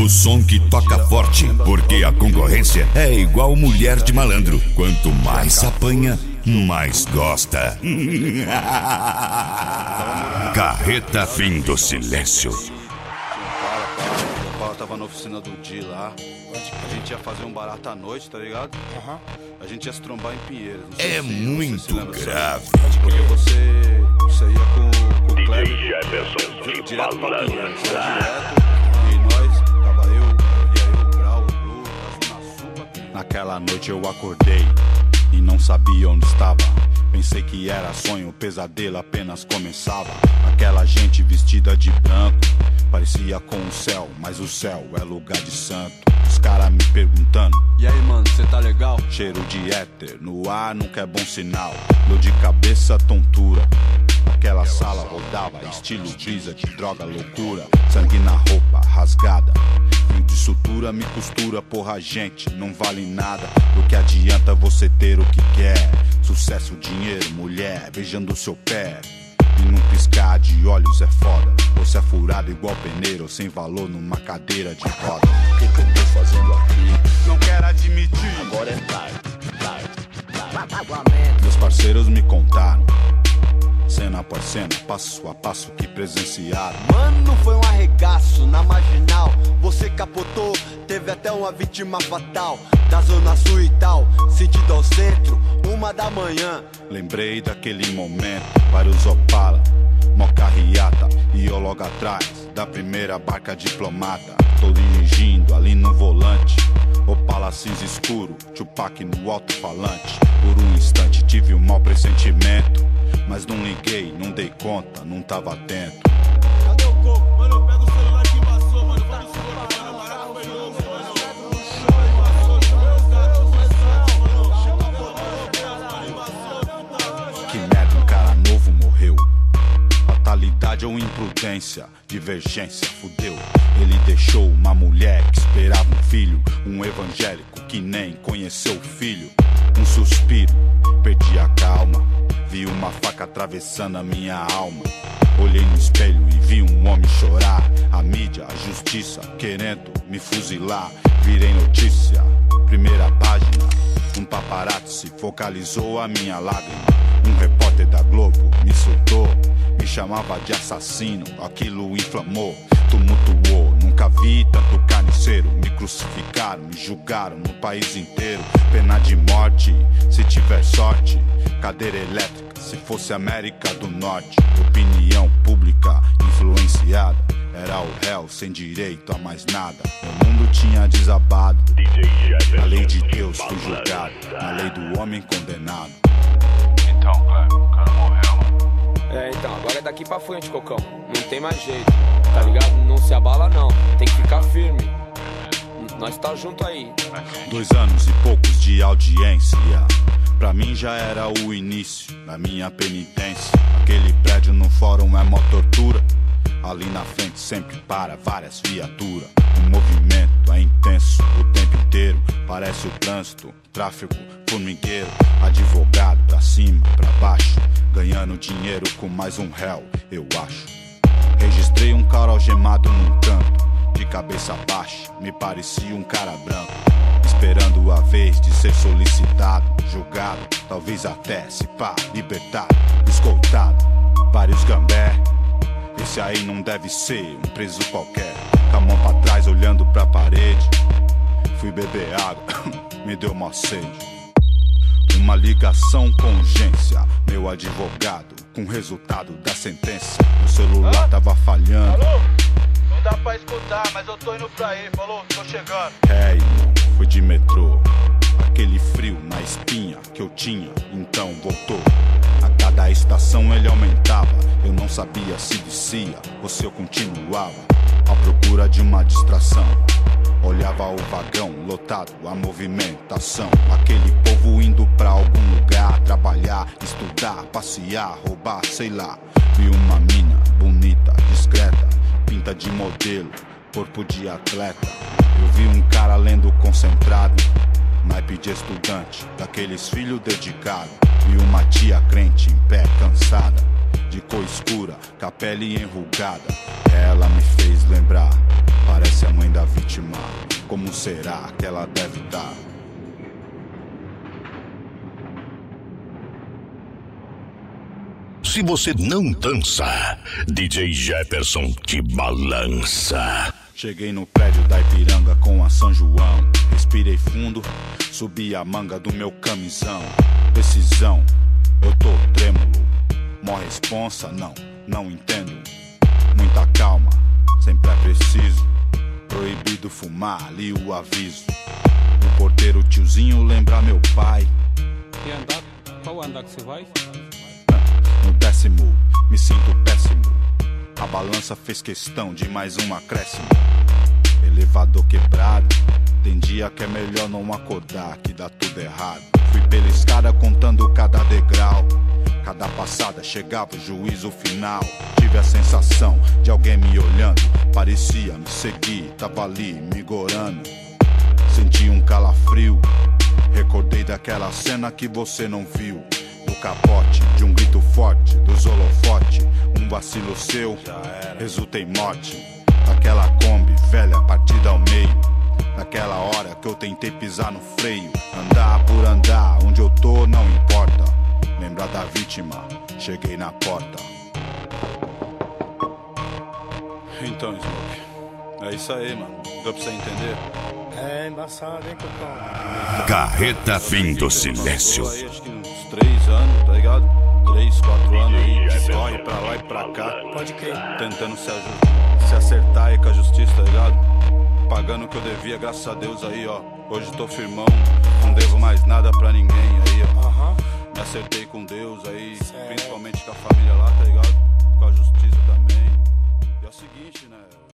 O som que toca forte, porque a concorrência é igual mulher de malandro. Quanto mais apanha, mais gosta. Carreta Fim do Silêncio. O Paulo tava na oficina do Di lá. A gente ia fazer um barato à noite, tá ligado? A gente ia se trombar em Pinheiros. É muito grave. Porque você ia com o Kleber direto pra Pinheiros, direto. E nós, tava eu, o Grau, o Blue, a Zona Sul. Naquela noite eu acordei e não sabia onde estava. Pensei que era sonho, o pesadelo apenas começava. Aquela gente vestida de branco parecia com o céu, mas o céu é lugar de santo. Os caras me perguntando: e aí, mano, cê tá legal? Cheiro de éter no ar nunca é bom sinal. Dor de cabeça, tontura. Aquela sala rodava, estilo brisa de droga, loucura. Sangue na roupa, rasgada. Fio de sutura me costura, porra, gente, não vale nada. Do que adianta você ter o que quer? Sucesso, dinheiro, mulher, beijando seu pé. E num piscar de olhos é foda. Você é furado igual peneiro, sem valor numa cadeira de roda. O que eu tô fazendo aqui? Não quero admitir. Agora é tarde. Meus parceiros me contaram, cena após cena, passo a passo que presenciaram. Mano, foi um arregaço na marginal. Você capotou, teve até uma vítima fatal. Da zona sul e tal, sentido ao centro, 1h da manhã. Lembrei daquele momento, vários Opala, Moca Riata. E eu logo atrás da primeira barca diplomata. Tô dirigindo ali no volante, Opala cinza escuro, Tupac no alto-falante. Por um instante tive um mau pressentimento, mas não liguei, não dei conta, não tava atento. Cadê o coco? Mano, pega o celular que embaçou, mano. Vamos segurar, mano. Barato foi louco, mano. Que merda, um cara novo morreu. Fatalidade ou imprudência, divergência, fudeu. Ele deixou uma mulher que esperava um filho, um evangélico que nem conheceu o filho. Um suspiro, perdi a calma. Vi uma faca atravessando a minha alma. Olhei no espelho e vi um homem chorar. A mídia, a justiça, querendo me fuzilar. Virei notícia, primeira página. Um paparazzi focalizou a minha lágrima. Um repórter da Globo me soltou, me chamava de assassino. Aquilo inflamou, tumultuou. Nunca vi tanto carniceiro. Me crucificaram, me julgaram no país inteiro. Pena de morte, se tiver sorte. Cadeira elétrica, se fosse América do Norte. Opinião pública influenciada. Era o réu sem direito a mais nada. O mundo tinha desabado. A lei de Deus foi julgada, na lei do homem condenado. Então, Cleber, o cara morreu, mano. Então, agora é daqui pra frente, Cocão. Não tem mais jeito, tá ligado? Não se abala não, tem que ficar firme. Nós tá junto aí. 2 anos e poucos de audiência, pra mim já era o início da minha penitência. Aquele prédio no fórum é mó tortura. Ali na frente sempre para várias viaturas. O movimento é intenso o tempo inteiro. Parece o trânsito, tráfego, formigueiro. Advogado pra cima, pra baixo, ganhando dinheiro com mais um réu, eu acho. Registrei um cara algemado num canto, de cabeça baixa, me parecia um cara branco. Esperando a vez de ser solicitado, julgado, talvez até se pá, libertado, escoltado. Vários gambé, esse aí não deve ser um preso qualquer. Com a mão pra trás olhando pra parede, fui beber água, me deu mó sede. Uma ligação com urgência, meu advogado, com o resultado da sentença. Meu celular tava falhando. Alô? Não dá pra escutar, mas eu tô indo pra aí, falou? Tô chegando. Irmão, fui de metrô. Aquele frio na espinha que eu tinha, então voltou. A cada estação ele aumentava. Eu não sabia se descia ou se eu continuava à procura de uma distração. Olhava o vagão lotado, a movimentação. Aquele povo indo pra algum lugar, trabalhar, estudar, passear, roubar, sei lá. Vi uma mina bonita, discreta, pinta de modelo, corpo de atleta. Eu vi um cara lendo concentrado, naipe de estudante, daqueles filhos dedicados. Vi uma tia crente em pé, cansada, de cor escura, com a pele enrugada. Ela me fez lembrar, parece a mãe da vítima. vítima, como será que ela deve estar? Se você não dança, DJ Jefferson te balança. Cheguei no prédio da Ipiranga com a São João. Respirei fundo, subi a manga do meu camisão. Decisão, eu tô trêmulo. Mó responsa, não entendo. Muita calma, sempre é preciso. Proibido fumar, ali o aviso. O porteiro tiozinho lembra meu pai. E andar? Qual andar que você vai? No 10º, me sinto péssimo. A balança fez questão de mais um acréscimo. Elevador quebrado, tem dia que é melhor não acordar, que dá tudo errado. Fui pela escada contando cada degrau. Cada passada chegava o juízo final. Tive a sensação de alguém me olhando. Parecia me seguir, tava ali me gorando. Senti um calafrio. Recordei daquela cena que você não viu. Do capote, de um grito forte, dos holofote. Um vacilo seu, resulta em morte. Daquela Kombi, velha, partida ao meio. Naquela hora que eu tentei pisar no freio. Andar por andar, onde eu tô não importa. Lembrar da vítima, cheguei na porta. Então, Smoke, é isso aí, mano. Deu pra você entender? É embaçado, hein, Cocão? Carreta Fim do Silêncio. Aí, acho que uns 3 anos, tá ligado? 3, 4 anos aí, de corre pra lá e pra cá. Pode crer. Tentando se acertar aí com a justiça, tá ligado? Pagando o que eu devia, graças a Deus aí, ó. Hoje tô firmão, não devo mais nada pra ninguém aí, ó. Me acertei com Deus aí, principalmente com a família lá, tá ligado? Com a justiça também. E é o seguinte, né?